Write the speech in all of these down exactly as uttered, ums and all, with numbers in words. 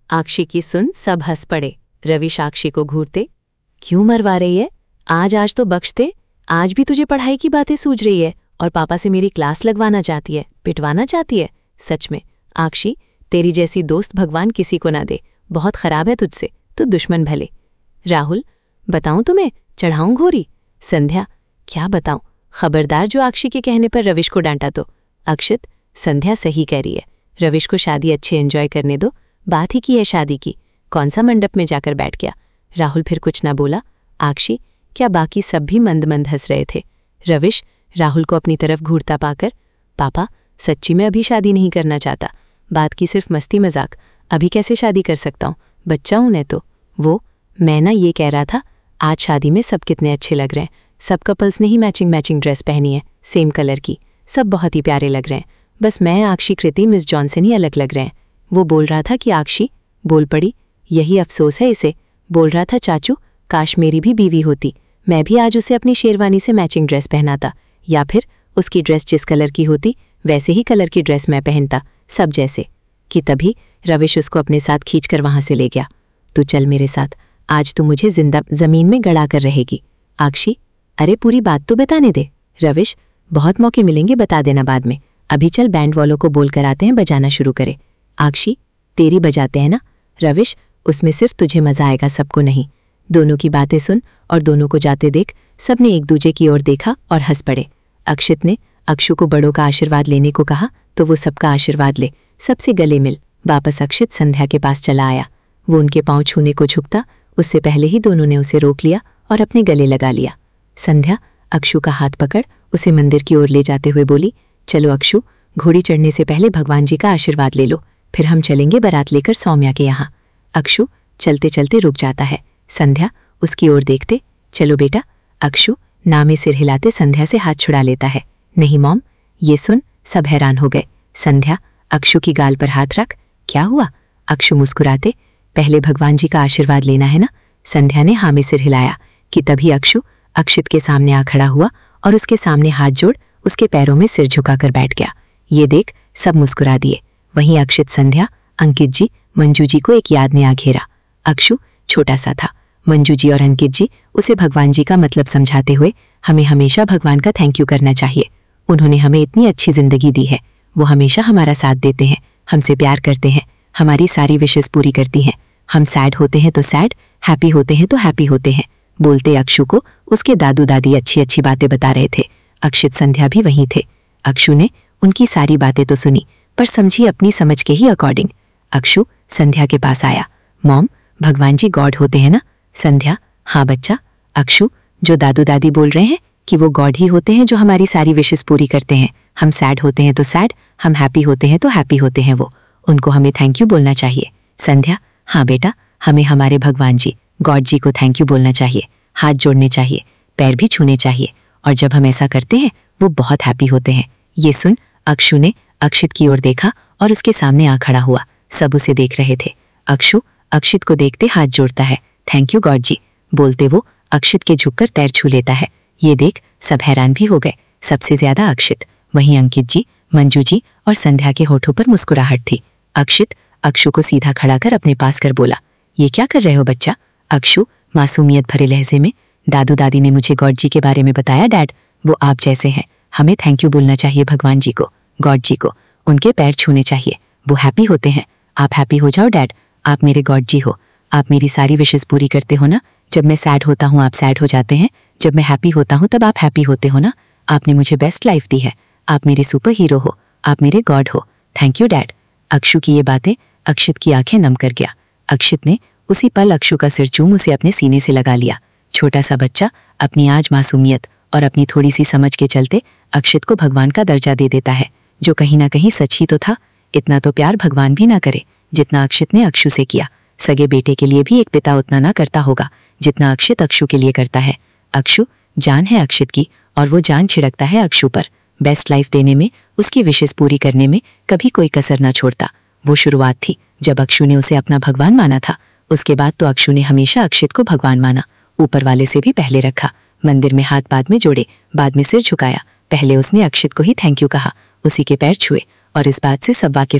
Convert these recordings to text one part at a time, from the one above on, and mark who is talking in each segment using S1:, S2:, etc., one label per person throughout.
S1: आक्षी की सुन सब हंस पड़े। रवि साक्षी को घूरते, क्यों मरवा रही है? आज आज तो बख्शते। आज भी तुझे पढ़ाई की बातें सूझ रही है और पापा से मेरी क्लास लगवाना चाहती है, पिटवाना चाहती है। सच में आक्षी, तेरी जैसी दोस्त भगवान किसी को ना दे। बहुत खराब है तुझसे, तो दुश्मन भले। राहुल, बताऊं तुम्हें, चढ़ाऊं घोरी? संध्या, क्या बताऊं? खबरदार जो आक्षी के कहने पर रविश को डांटा तो। अक्षित, संध्या सही कह रही है, रविश को शादी अच्छे एंजॉय करने दो। बात ही की है शादी की, कौन सा मंडप में जाकर बैठ गया। राहुल फिर कुछ ना बोला। आक्षी, क्या बाकी सब भी मंद मंद हंस रहे थे। रविश राहुल को अपनी तरफ घूरता पाकर, पापा सच्ची में अभी शादी नहीं करना चाहता, बात की सिर्फ मस्ती मजाक। अभी कैसे शादी कर सकता हूँ, बच्चा हूँ मैं तो। वो मैं ना ये कह रहा था, आज शादी में सब कितने अच्छे लग रहे हैं। सब कपल्स ने ही मैचिंग मैचिंग ड्रेस पहनी है, सेम कलर की। सब बहुत ही प्यारे लग रहे हैं। बस मैं, आक्षी, कृति, मिस जॉनसन ही अलग लग रहे हैं। वो बोल रहा था कि आक्षी बोल पड़ी, यही अफसोस है इसे। बोल रहा था चाचू, काश मेरी भी बीवी होती, मैं भी आज उसे अपनी शेरवानी से मैचिंग ड्रेस पहनाता, या फिर उसकी ड्रेस जिस कलर की होती वैसे ही कलर की ड्रेस मैं पहनता, सब जैसे। कि तभी रविश उसको अपने साथ खींचकर वहां से ले गया। तू चल मेरे साथ, आज तू मुझे जिंदा जमीन में गड़ा कर रहेगी। आक्षी, अरे पूरी बात तो बताने दे। रविश, बहुत मौके मिलेंगे, बता देना बाद में। अभी चल बैंड वालों को बोल कर आते हैं, बजाना शुरू करे। आक्षी, तेरी बजाते हैं ना? रविश, उसमें सिर्फ तुझे मजा आएगा, सबको नहीं। दोनों की बातें सुन और दोनों को जाते देख सबने एक दूजे की ओर देखा और हंस पड़े। अक्षित ने अक्षु को बड़ों का आशीर्वाद लेने को कहा तो वो सबका आशीर्वाद ले, सबसे गले मिल वापस अक्षित संध्या के पास चला आया। वो उनके पांव छूने को झुकता, उससे पहले ही दोनों ने उसे रोक लिया और अपने गले लगा लिया। संध्या अक्षु का हाथ पकड़ उसे मंदिर की ओर ले जाते हुए बोली, चलो अक्षु, घोड़ी चढ़ने से पहले भगवान जी का आशीर्वाद ले लो, फिर हम चलेंगे बारात लेकर सौम्या के यहाँ। अक्षु चलते चलते रुक जाता है। संध्या उसकी ओर देखते, चलो बेटा। अक्षु ना में सिर हिलाते संध्या से हाथ छुड़ा लेता है। नहीं मॉम, ये सुन सब हैरान हो गए। संध्या अक्षु की गाल पर हाथ रख, क्या हुआ? अक्षु मुस्कुराते, पहले भगवान जी का आशीर्वाद लेना है ना? संध्या ने हाँ में सिर हिलाया। कि तभी अक्षु अक्षित के सामने आ खड़ा हुआ और उसके सामने हाथ जोड़ उसके पैरों में सिर झुकाकर बैठ गया। ये देख सब मुस्कुरा दिए। वहीं अक्षित, संध्या, अंकित जी, मंजू जी को एक याद ने आ घेरा। अक्षु छोटा सा था। मंजू जी और अंकित जी उसे भगवान जी का मतलब समझाते हुए, हमें हमेशा भगवान का थैंक यू करना चाहिए, उन्होंने हमें इतनी अच्छी जिंदगी दी है, वो हमेशा हमारा साथ देते हैं, हमसे प्यार करते हैं, हमारी सारी विशेष पूरी करती हैं। हम सैड होते हैं तो सैड, हैप्पी होते हैं तो हैप्पी होते हैं। बोलते अक्षु को उसके दादू दादी अच्छी अच्छी बातें बता रहे थे। अक्षित, संध्या भी वहीं थे। अक्षु ने उनकी सारी बातें तो सुनी पर समझी अपनी समझ के ही अकॉर्डिंग। अक्षु संध्या के पास आया। मॉम, भगवान जी गॉड होते हैं ना? संध्या, हाँ बच्चा। अक्षु, जो दादू दादी बोल रहे हैं कि वो गॉड ही होते हैं जो हमारी सारी विशेष पूरी करते हैं। हम सैड होते हैं तो सैड, हम हैप्पी होते हैं तो हैप्पी होते हैं, वो उनको हमें थैंक यू बोलना चाहिए। संध्या, हाँ बेटा, हमें हमारे भगवान जी गॉड जी को थैंक यू बोलना चाहिए, हाथ जोड़ने चाहिए, पैर भी छूने चाहिए, और जब हम ऐसा करते हैं वो बहुत हैप्पी होते हैं। ये सुन अक्षु ने अक्षित की ओर देखा और उसके सामने आ खड़ा हुआ। सब उसे देख रहे थे। अक्षु अक्षित को देखते हाथ जोड़ता है, थैंक यू गॉड जी। बोलते वो अक्षित के झुककर पैर छू लेता है। ये देख सब हैरान भी हो गए, सबसे ज्यादा अक्षित। वहीं अंकित जी, मंजू जी और संध्या के होठों पर मुस्कुराहट थी। अक्षित अक्षु को सीधा खड़ा कर अपने पास कर बोला, ये क्या कर रहे हो बच्चा? अक्षु मासूमियत भरे लहजे में, दादू दादी ने मुझे गॉड जी के बारे में बताया डैड, वो आप जैसे हैं, हमें थैंक यू बोलना चाहिए भगवान जी को, गॉड जी को, उनके पैर छूने चाहिए, वो हैप्पी होते हैं। आप हैप्पी हो जाओ डैड, आप मेरे गॉड जी हो, आप मेरी सारी विशेष पूरी करते हो ना। जब मैं सैड होता हूँ आप सैड हो जाते हैं, जब मैं हैप्पी होता हूँ तब आप हैप्पी होते हो ना। आपने मुझे बेस्ट लाइफ दी है, आप मेरे सुपर हीरो हो, आप मेरे गॉड हो, थैंक यू डैड। अक्षु की ये बातें अक्षित की आंखें नम कर गया। अक्षित ने उसी पल अक्षु का सिर चूम उसे अपने सीने से लगा लिया। छोटा सा बच्चा अपनी आज मासूमियत और अपनी थोड़ी सी समझ के चलते अक्षित को भगवान का दर्जा दे देता है, जो कहीं ना कहीं सच ही तो था। इतना तो प्यार भगवान भी ना करे जितना अक्षित ने अक्षु से किया। सगे बेटे के लिए भी एक पिता उतना ना करता होगा जितना अक्षित अक्षु के लिए करता है। अक्षु जान है अक्षित की और वो जान छिड़कता है अक्षु पर। बेस्ट लाइफ देने में, उसकी विशेष पूरी करने में कभी कोई कसर ना छोड़ता। वो शुरुआत थी जब अक्षु ने उसे अपना भगवान माना था। उसके बाद तो अक्षु ने हमेशा अक्षित को भगवान माना, ऊपर वाले से भी पहले रखा। मंदिर में हाथ बाद में जोड़े, बाद में सिर झुकाया। पहले उसने अक्षित को ही थैंक यू कहा, उसी के पैर छुए, और इस बात से सब वाकिफ थे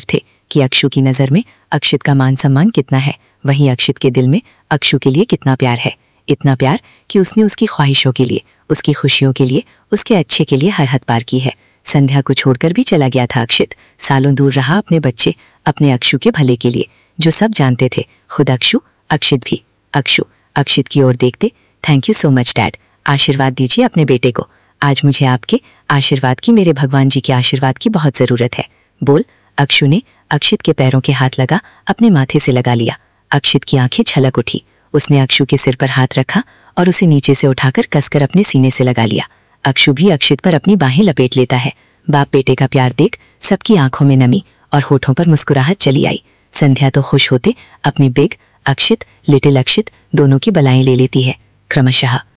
S2: कि अक्षु की नज़र में अक्षित का मान सम्मान कितना है, वहीं अक्षित के दिल में अक्षु के लिए कितना प्यार है। इतना प्यार कि उसने उसकी ख्वाहिशों के लिए, उसकी खुशियों के लिए, उसके अच्छे के लिए हर हद पार की है। संध्या को छोड़कर भी चला गया था अक्षित, सालों दूर रहा अपने बच्चे, अपने अक्षु के भले के लिए, जो सब जानते थे, खुद अक्षु, अक्षित भी। अक्षु अक्षित की ओर देखते, thank you so much dad, आशीर्वाद दीजिए अपने बेटे को। आज मुझे आपके आशीर्वाद की, मेरे भगवान जी के आशीर्वाद की बहुत ज़रूरत है। बोल। अक्षु ने अक्षित के पैरों के हाथ लगा अपने माथे से लगा लिया। अक्षित की आंखें छलक उठी। उसने अक्षु के सिर पर हाथ रखा और उसे नीचे से उठाकर कसकर अपने सीने से लगा लिया। अक्षु भी अक्षित पर अपनी बाहें लपेट लेता है। बाप बेटे का प्यार देख सबकी आंखों में नमी और होठों पर मुस्कुराहट चली आई। संध्या तो खुश होते अपनी बिग अक्षित, लिटिल अक्षित दोनों की बलाएं ले लेती है क्रमशः।